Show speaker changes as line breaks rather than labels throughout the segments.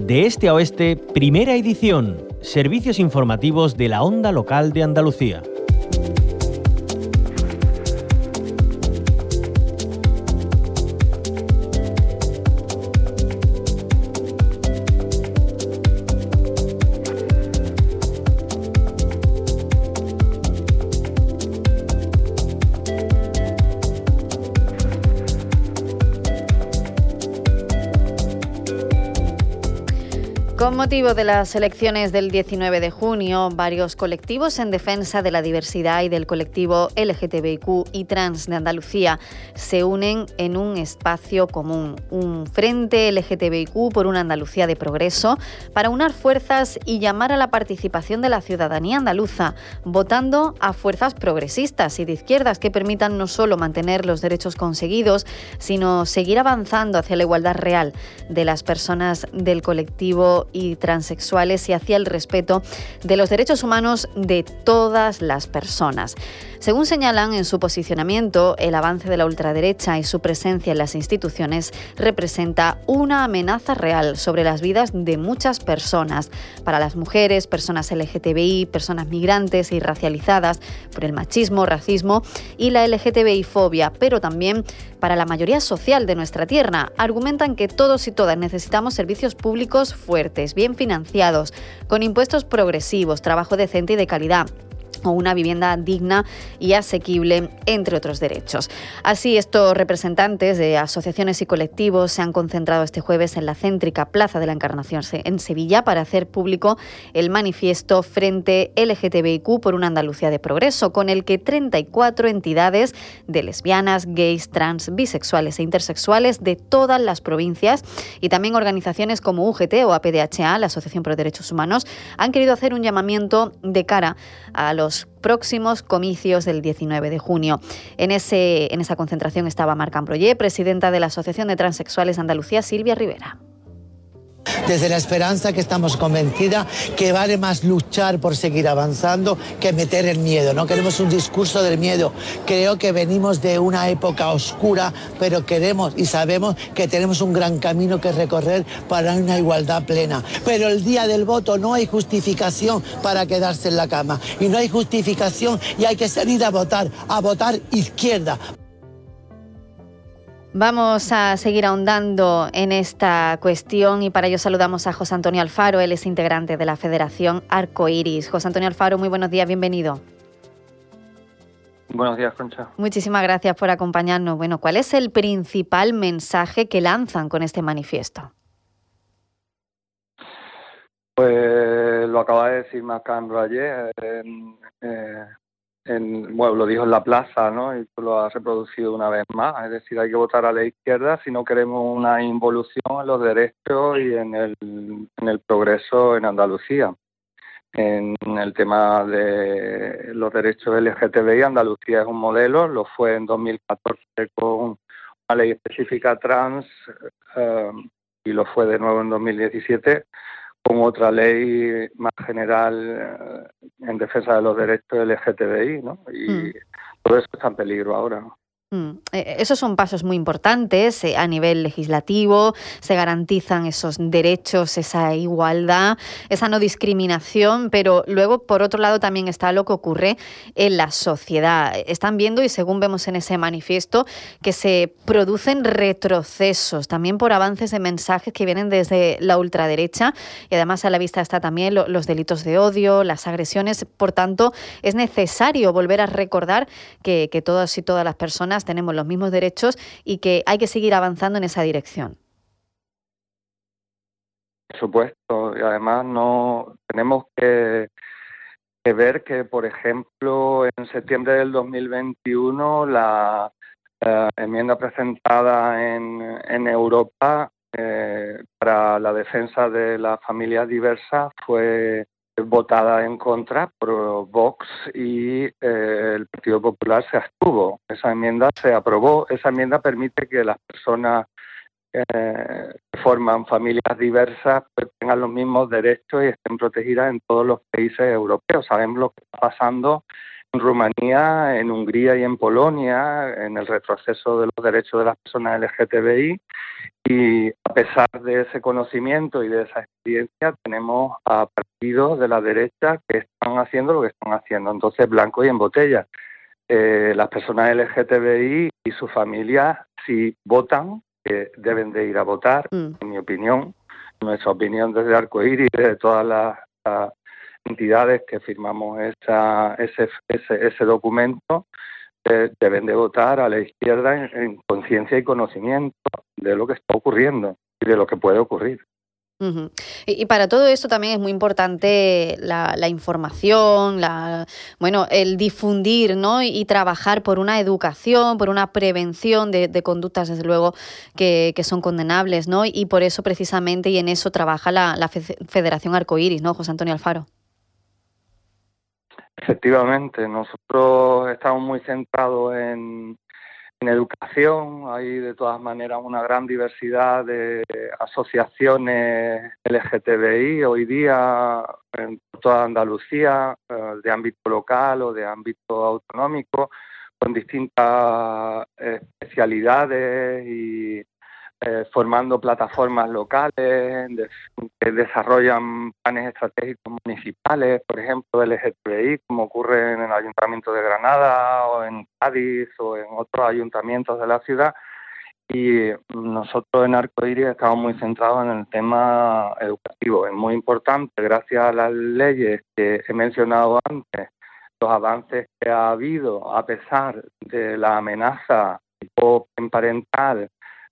De este a oeste, primera edición. Servicios informativos de la Onda Local de Andalucía.
Con motivo de las elecciones del 19 de junio, varios colectivos en defensa de la diversidad y del colectivo LGTBIQ y trans de Andalucía se unen en un espacio común, un Frente LGTBIQ por una Andalucía de progreso, para unar fuerzas y llamar a la participación de la ciudadanía andaluza, votando a fuerzas progresistas y de izquierdas que permitan no solo mantener los derechos conseguidos, sino seguir avanzando hacia la igualdad real de las personas del colectivo y transexuales y hacia el respeto de los derechos humanos de todas las personas. Según señalan en su posicionamiento, el avance de la ultraderecha y su presencia en las instituciones representa una amenaza real sobre las vidas de muchas personas, para las mujeres, personas LGTBI, personas migrantes y racializadas por el machismo, racismo y la LGTBI-fobia, pero también para la mayoría social de nuestra tierra. Argumentan que todos y todas necesitamos servicios públicos fuertes, bien financiados, con impuestos progresivos, trabajo decente y de calidad, o una vivienda digna y asequible, entre otros derechos. Así, estos representantes de asociaciones y colectivos se han concentrado este jueves en la céntrica Plaza de la Encarnación en Sevilla para hacer público el manifiesto Frente LGTBIQ por una Andalucía de progreso, con el que 34 entidades de lesbianas, gays, trans, bisexuales e intersexuales de todas las provincias y también organizaciones como UGT o APDHA, la Asociación por los Derechos Humanos, han querido hacer un llamamiento de cara a los próximos comicios del 19 de junio. En esa concentración estaba Marc Ambroyé, presidenta de la Asociación de Transexuales de Andalucía, Silvia Rivera.
Desde la esperanza que estamos convencidas que vale más luchar por seguir avanzando que meter el miedo. No queremos un discurso del miedo. Creo que venimos de una época oscura, pero queremos y sabemos que tenemos un gran camino que recorrer para una igualdad plena. Pero el día del voto no hay justificación para quedarse en la cama. Y no hay justificación y hay que salir a votar izquierda.
Vamos a seguir ahondando en esta cuestión y para ello saludamos a José Antonio Alfaro. Él es integrante de la Federación Arcoiris. José Antonio Alfaro, muy buenos días, bienvenido.
Buenos días, Concha.
Muchísimas gracias por acompañarnos. Bueno, ¿cuál es el principal mensaje que lanzan con este manifiesto?
Pues lo acaba de decir Marc Ambroyé, bueno, lo dijo en la plaza, ¿no? Y lo ha reproducido una vez más. Es decir, hay que votar a la izquierda si no queremos una involución en los derechos y en el progreso en Andalucía. En el tema de los derechos LGTBI, Andalucía es un modelo, lo fue en 2014 con una ley específica trans y lo fue de nuevo en 2017 con otra ley más general en defensa de los derechos LGTBI, ¿no? Y todo eso está en peligro ahora, ¿no?
Esos son pasos muy importantes a nivel legislativo, se garantizan esos derechos, esa igualdad, esa no discriminación, pero luego, por otro lado, también está lo que ocurre en la sociedad. Están viendo, y según vemos en ese manifiesto, que se producen retrocesos, también por avances de mensajes que vienen desde la ultraderecha, y además a la vista está también los delitos de odio, las agresiones. Por tanto, es necesario volver a recordar que todas y todas las personas tenemos los mismos derechos y que hay que seguir avanzando en esa dirección.
Por supuesto, y además no tenemos que ver que, por ejemplo, en septiembre del 2021 la enmienda presentada en Europa para la defensa de las familias diversas fue votada en contra por Vox y el Partido Popular se abstuvo. Esa enmienda se aprobó. Esa enmienda permite que las personas que forman familias diversas pues tengan los mismos derechos y estén protegidas en todos los países europeos. Sabemos lo que está pasando en Rumanía, en Hungría y en Polonia, en el retroceso de los derechos de las personas LGTBI, Y a pesar de ese conocimiento y de esa experiencia, tenemos a partidos de la derecha que están haciendo lo que están haciendo. Entonces, blanco y en botella. Las personas LGTBI y sus familias, si votan, deben de ir a votar, en mi opinión, nuestra opinión desde Arcoíris y de todas las entidades que firmamos ese documento, deben de votar a la izquierda en conciencia y conocimiento de lo que está ocurriendo y de lo que puede ocurrir.
Uh-huh. Y para todo esto también es muy importante la información, el difundir, ¿no? Y trabajar por una educación, por una prevención de conductas, desde luego, que son condenables, ¿no? Y por eso precisamente, y en eso trabaja la Federación Arcoíris, ¿no, José Antonio Alfaro?
Efectivamente, nosotros estamos muy centrados en educación. Hay de todas maneras una gran diversidad de asociaciones LGTBI hoy día en toda Andalucía, de ámbito local o de ámbito autonómico, con distintas especialidades y formando plataformas locales que desarrollan planes estratégicos municipales, por ejemplo, LGTBI, como ocurre en el Ayuntamiento de Granada o en Cádiz o en otros ayuntamientos de la ciudad. Y nosotros en Arcoíris estamos muy centrados en el tema educativo. Es muy importante, gracias a las leyes que he mencionado antes, los avances que ha habido a pesar de la amenaza tipo parental,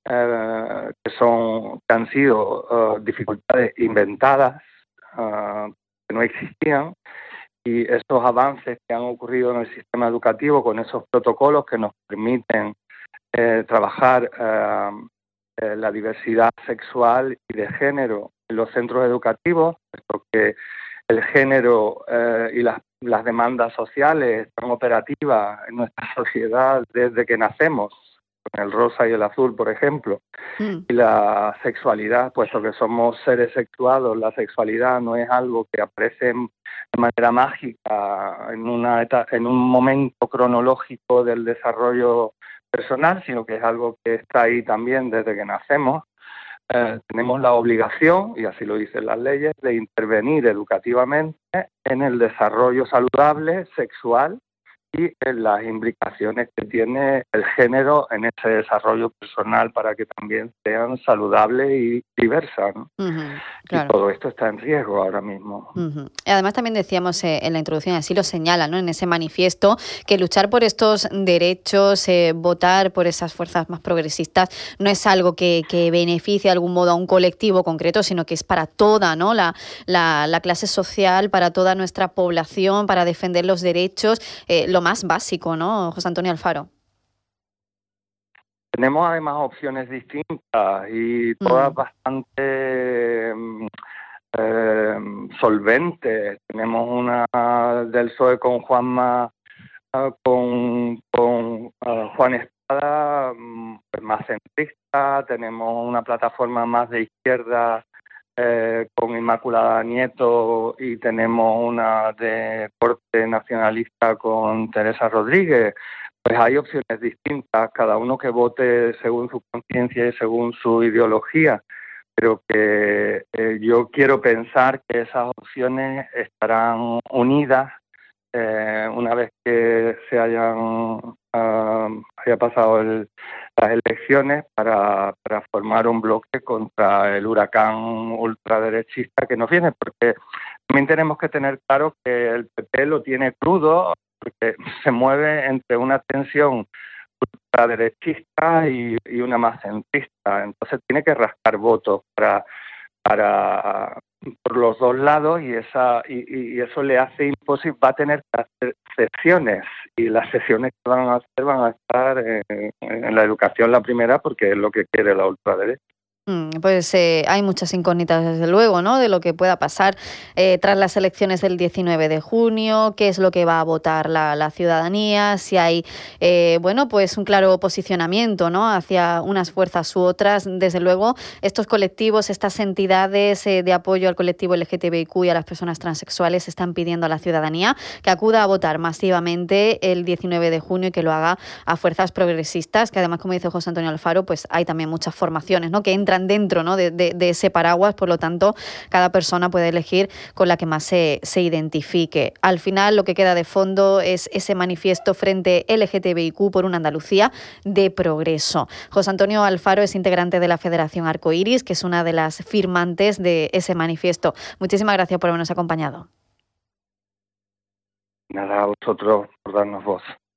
que han sido dificultades inventadas, que no existían, y esos avances que han ocurrido en el sistema educativo con esos protocolos que nos permiten trabajar la diversidad sexual y de género en los centros educativos, porque el género y las demandas sociales están operativas en nuestra sociedad desde que nacemos, con el rosa y el azul, por ejemplo. Y la sexualidad, puesto que somos seres sexuados, la sexualidad no es algo que aparece de manera mágica en un momento cronológico del desarrollo personal, sino que es algo que está ahí también desde que nacemos. Tenemos la obligación, y así lo dicen las leyes, de intervenir educativamente en el desarrollo saludable sexual y en las implicaciones que tiene el género en ese desarrollo personal para que también sean saludables y diversas, ¿no? Claro. Y todo esto está en riesgo ahora mismo.
Y además también decíamos en la introducción, así lo señala, ¿no?, en ese manifiesto, que luchar por estos derechos, votar por esas fuerzas más progresistas, no es algo que beneficie de algún modo a un colectivo concreto, sino que es para toda, ¿no?, la clase social, para toda nuestra población, para defender los derechos, lo más básico, ¿no, José Antonio Alfaro?
Tenemos además opciones distintas y todas bastante solventes. Tenemos una del PSOE con Juanma, con Juan Espada, pues más centrista. Tenemos una plataforma más de izquierda con Inmaculada Nieto, y tenemos una de corte nacionalista con Teresa Rodríguez. Pues hay opciones distintas, cada uno que vote según su conciencia y según su ideología, pero que yo quiero pensar que esas opciones estarán unidas una vez que se haya pasado las elecciones para formar un bloque contra el huracán ultraderechista que nos viene, porque también tenemos que tener claro que el PP lo tiene crudo, porque se mueve entre una tensión ultraderechista y una más centrista. Entonces tiene que rascar votos por los dos lados, y eso le hace imposible. Va a tener que hacer sesiones, y las sesiones que van a estar en la educación la primera, porque es lo que quiere la ultraderecha.
Pues hay muchas incógnitas, desde luego, ¿no?, de lo que pueda pasar tras las elecciones del 19 de junio, qué es lo que va a votar la ciudadanía, si hay, pues un claro posicionamiento, ¿no?, hacia unas fuerzas u otras. Desde luego, estos colectivos, estas entidades de apoyo al colectivo LGTBIQ y a las personas transexuales están pidiendo a la ciudadanía que acuda a votar masivamente el 19 de junio y que lo haga a fuerzas progresistas, que además, como dice José Antonio Alfaro, pues hay también muchas formaciones, ¿no?, que entran dentro, ¿no?, de ese paraguas. Por lo tanto, cada persona puede elegir con la que más se identifique. Al final, lo que queda de fondo es ese manifiesto frente LGTBIQ por una Andalucía de progreso. José Antonio Alfaro es integrante de la Federación Arcoiris, que es una de las firmantes de ese manifiesto. Muchísimas gracias por habernos acompañado.
Nada, a vosotros por darnos voz.